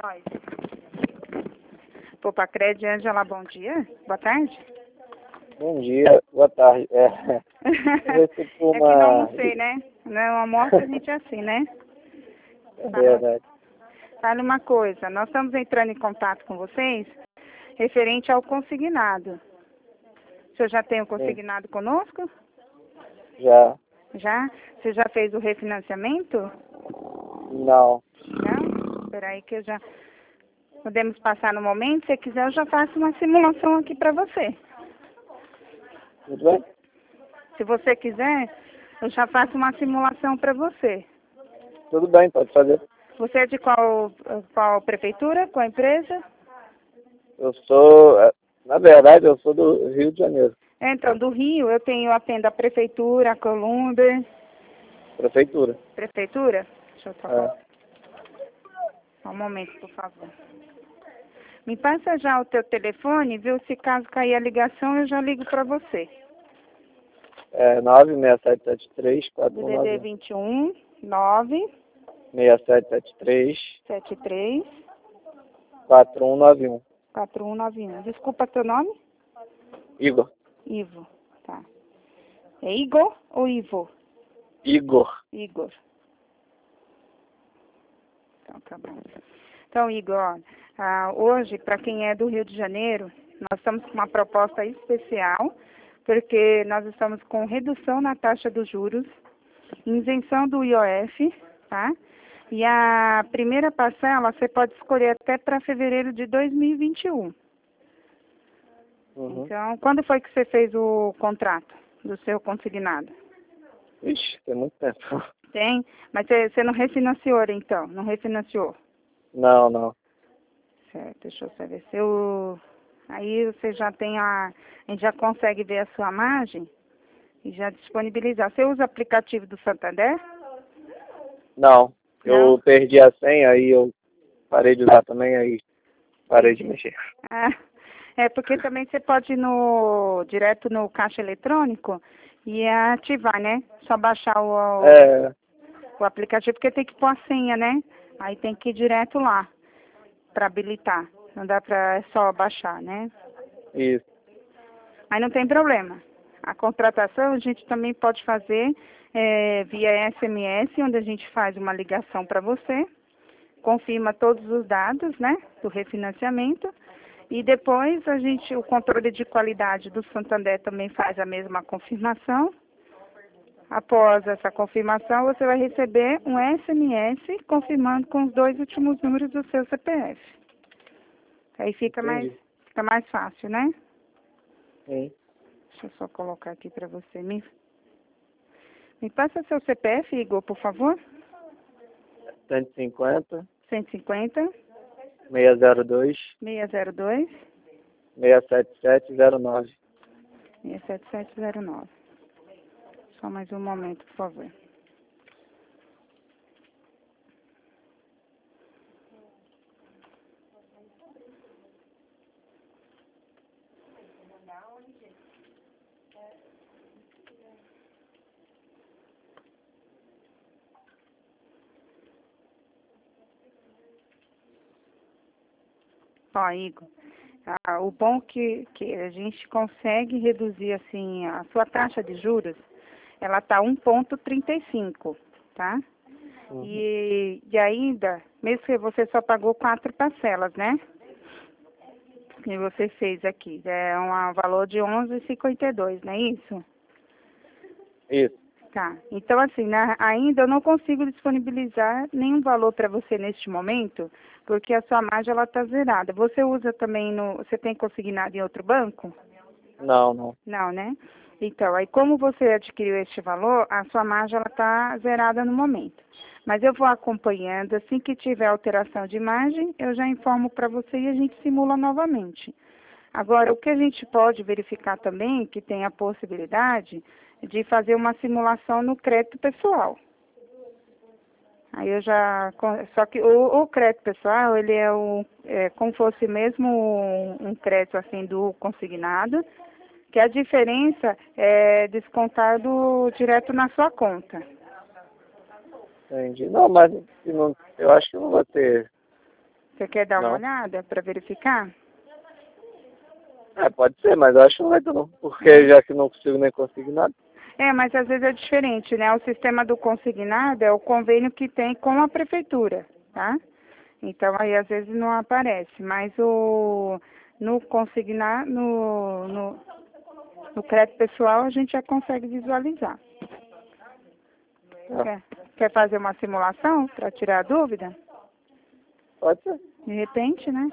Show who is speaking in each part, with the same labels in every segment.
Speaker 1: Nós. Poupa Crédito, Ângela, bom dia. Boa tarde.
Speaker 2: Bom dia, boa tarde.
Speaker 1: É que não almocei, né? No almoço a gente é assim, né?
Speaker 2: É verdade.
Speaker 1: Fale uma coisa, nós estamos entrando em contato com vocês referente ao consignado. O senhor já tem o consignado conosco?
Speaker 2: Já.
Speaker 1: Já? Você já fez o refinanciamento?
Speaker 2: Não.
Speaker 1: Não? Espera aí que eu já... Podemos passar no momento? Se quiser, eu já faço uma simulação aqui para você.
Speaker 2: Tudo bem?
Speaker 1: Se você quiser, eu já faço uma simulação para você.
Speaker 2: Tudo bem, pode fazer.
Speaker 1: Você é de qual prefeitura? Qual empresa?
Speaker 2: Eu sou, na verdade, eu sou do Rio de Janeiro.
Speaker 1: Então, do Rio, eu tenho atendo a prefeitura, a Columber.
Speaker 2: Prefeitura.
Speaker 1: Prefeitura? Deixa eu só...
Speaker 2: É.
Speaker 1: Só um momento, por favor. Me passa já o teu telefone, viu? Se caso cair a ligação, eu já ligo para você.
Speaker 2: É 96773
Speaker 1: DDD
Speaker 2: 4191.
Speaker 1: 21 9
Speaker 2: 6773
Speaker 1: 73
Speaker 2: 4191.
Speaker 1: 4191. Desculpa teu nome?
Speaker 2: Igor.
Speaker 1: Ivo, tá. É Igor ou Ivo?
Speaker 2: Igor.
Speaker 1: Igor. Então, tá bom. Então, Igor, hoje, para quem é do Rio de Janeiro, nós estamos com uma proposta especial, porque nós estamos com redução na taxa dos juros, isenção do IOF, tá? E a primeira parcela você pode escolher até para fevereiro de 2021.
Speaker 2: Uhum.
Speaker 1: Então, quando foi que você fez o contrato do seu consignado?
Speaker 2: Ixi, tem muito tempo.
Speaker 1: Tem? Mas você não refinanciou, então? Não refinanciou?
Speaker 2: Não.
Speaker 1: Certo, deixa eu só ver se eu... Aí você já tem a gente já consegue ver a sua margem e já disponibilizar. Você usa o aplicativo do Santander?
Speaker 2: Não.
Speaker 1: Não?
Speaker 2: Eu perdi a senha, aí eu parei de usar também, aí parei de mexer.
Speaker 1: Ah, porque também você pode ir direto no caixa eletrônico e ativar, né? Só baixar o aplicativo, porque tem que pôr a senha, né? Aí tem que ir direto lá para habilitar. Não dá para só baixar, né?
Speaker 2: Isso.
Speaker 1: Aí não tem problema. A contratação a gente também pode fazer via SMS, onde a gente faz uma ligação para você, confirma todos os dados, né, do refinanciamento, e depois o controle de qualidade do Santander também faz a mesma confirmação. Após essa confirmação, você vai receber um SMS confirmando com os 2 últimos números do seu CPF. Aí fica mais fácil, né?
Speaker 2: Sim.
Speaker 1: Deixa eu só colocar aqui para você. Me passa seu CPF, Igor, por favor.
Speaker 2: 150
Speaker 1: 150
Speaker 2: 602
Speaker 1: 602
Speaker 2: 67709.
Speaker 1: 67709. Só mais um momento, por favor. Ó, Igor, o bom que a gente consegue reduzir, assim, a sua taxa de juros, ela tá 1,35, tá?
Speaker 2: Uhum.
Speaker 1: E ainda, mesmo que você só pagou 4 parcelas, né? Que você fez aqui, é um valor de 11,52, não é isso?
Speaker 2: Isso.
Speaker 1: Tá, então assim, ainda eu não consigo disponibilizar nenhum valor para você neste momento, porque a sua margem ela está zerada. Você usa também você tem consignado em outro banco?
Speaker 2: Não.
Speaker 1: Não, né? Então, aí como você adquiriu este valor, a sua margem ela está zerada no momento. Mas eu vou acompanhando, assim que tiver alteração de margem, eu já informo para você e a gente simula novamente. Agora, o que a gente pode verificar também, que tem a possibilidade de fazer uma simulação no crédito pessoal. Aí só que o crédito pessoal, ele é como fosse mesmo um crédito assim do consignado, que a diferença é descontado direto na sua conta.
Speaker 2: Entendi. Não, mas eu acho que não vou ter
Speaker 1: Você quer dar uma
Speaker 2: Não.
Speaker 1: olhada para verificar?
Speaker 2: Pode ser, mas eu acho que não vai dar não. Porque já que não consigo nem conseguir nada.
Speaker 1: Mas às vezes é diferente, né? O sistema do consignado é o convênio que tem com a prefeitura, tá? Então aí às vezes não aparece, mas no consignado, no crédito pessoal a gente já consegue visualizar.
Speaker 2: Tá.
Speaker 1: Quer fazer uma simulação para tirar a dúvida?
Speaker 2: Pode ser.
Speaker 1: De repente, né?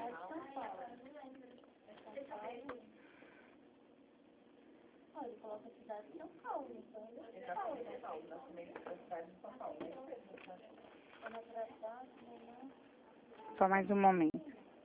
Speaker 1: Só mais um momento.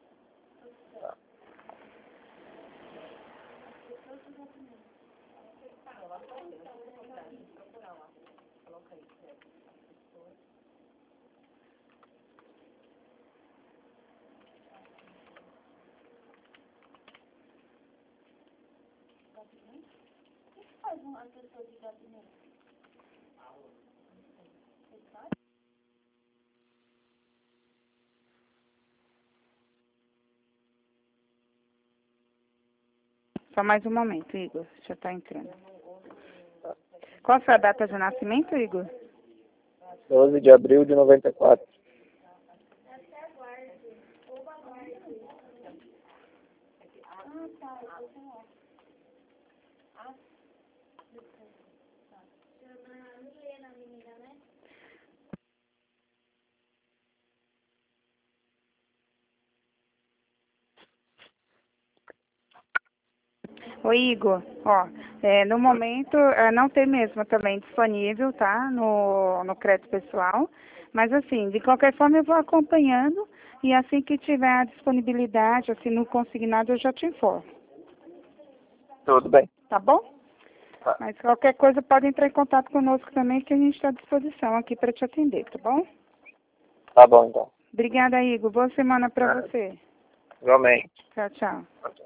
Speaker 1: Só mais um momento, Igor. Já está entrando. Qual foi a data de nascimento, Igor?
Speaker 2: 12 de abril de 94.
Speaker 1: Ô Igor, no momento não tem mesmo também disponível, tá? No crédito pessoal. Mas assim, de qualquer forma eu vou acompanhando e assim que tiver a disponibilidade, assim, no consignado eu já te informo.
Speaker 2: Tudo bem.
Speaker 1: Tá bom?
Speaker 2: Tá.
Speaker 1: Mas qualquer coisa pode entrar em contato conosco também, que a gente está à disposição aqui para te atender, tá bom?
Speaker 2: Tá bom, então.
Speaker 1: Obrigada, Igor. Boa semana para você.
Speaker 2: Igualmente.
Speaker 1: Tchau, tchau.